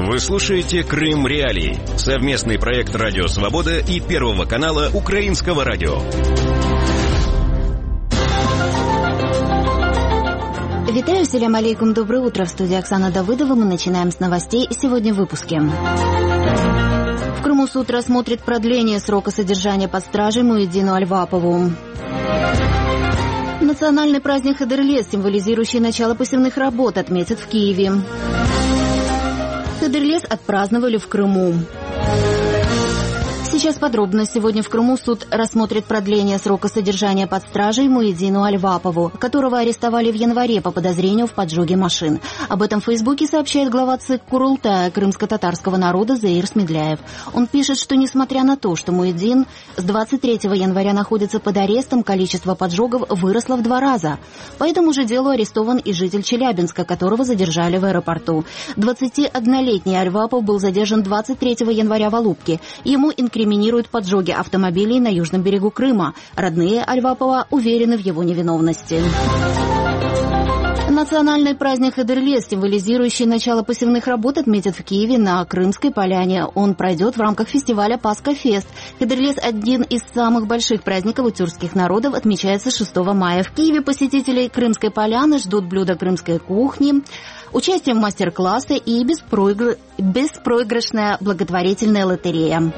Вы слушаете «Крым Реалии» — совместный проект «Радио Свобода» и Первого канала Украинского радио. Витаю, селям алейкум, доброе утро. В студии Оксана Давыдова. Мы начинаем с новостей. Сегодня в выпуске. В Крыму суд рассмотрит продление срока содержания под стражей Муиддину Альвапову. Национальный праздник Хыдырлес, символизирующий начало посевных работ, отметят в Киеве. Хыдырлес отпраздновали в Крыму. Сейчас подробно. Сегодня в Крыму суд рассмотрит продление срока содержания под стражей Муиддину Альвапову, которого арестовали в январе по подозрению в поджоге машин. Об этом в Фейсбуке сообщает глава ЦИК Курултая крымско-татарского народа Заир Смедляев. Он пишет, что несмотря на то, что Муиддин с 23 января находится под арестом, количество поджогов выросло в 2 раза. По этому же делу арестован и житель Челябинска, которого задержали в аэропорту. 21-летний Альвапов был задержан 23 января в Алупке. Ему инкриминируют поджоги автомобилей на южном берегу Крыма. Родные Альвапова уверены в его невиновности. Национальный праздник Хыдырлес, символизирующий начало посевных работ, отметят в Киеве на Крымской поляне. Он пройдет в рамках фестиваля Пасха-фест. Хыдырлес – один из самых больших праздников у тюркских народов, отмечается 6 мая. В Киеве посетителей Крымской поляны ждут блюда крымской кухни, участие в мастер-классе и беспроигрышная благотворительная лотерея.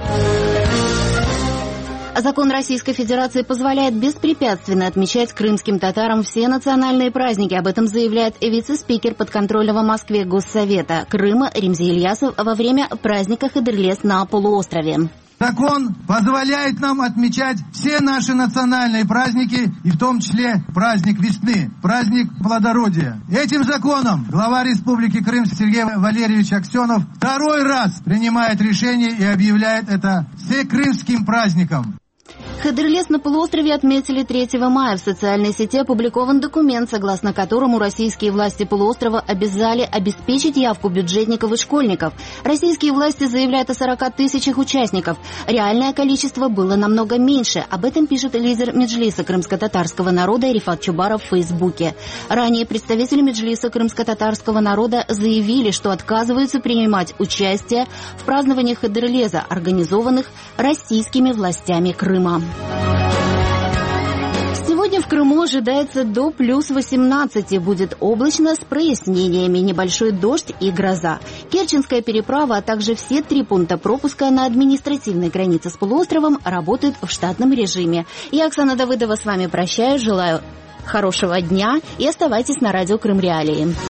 Закон Российской Федерации позволяет беспрепятственно отмечать крымским татарам все национальные праздники. Об этом заявляет вице-спикер подконтрольного Москве Госсовета Крыма Ремзи Ильясов во время праздника Хыдырлес на полуострове. Закон позволяет нам отмечать все наши национальные праздники, и в том числе праздник весны, праздник плодородия. Этим законом глава Республики Крым Сергей Валерьевич Аксенов 2-й раз принимает решение и объявляет это всекрымским праздником. Хыдырлес на полуострове отметили 3 мая. В социальной сети опубликован документ, согласно которому российские власти полуострова обязали обеспечить явку бюджетников и школьников. Российские власти заявляют о 40 тысячах участников. Реальное количество было намного меньше. Об этом пишет лидер Меджлиса крымско-татарского народа Рифат Чубаров в Фейсбуке. Ранее представители Меджлиса крымско-татарского народа заявили, что отказываются принимать участие в празднованиях Хыдырлеза, организованных российскими властями Крыма. Сегодня в Крыму ожидается до плюс 18. Будет облачно с прояснениями, небольшой дождь и гроза. Керченская переправа, а также все 3 пункта пропуска на административной границе с полуостровом работают в штатном режиме. Я, Оксана Давыдова, с вами прощаюсь. Желаю хорошего дня и оставайтесь на радио Крым Реалии.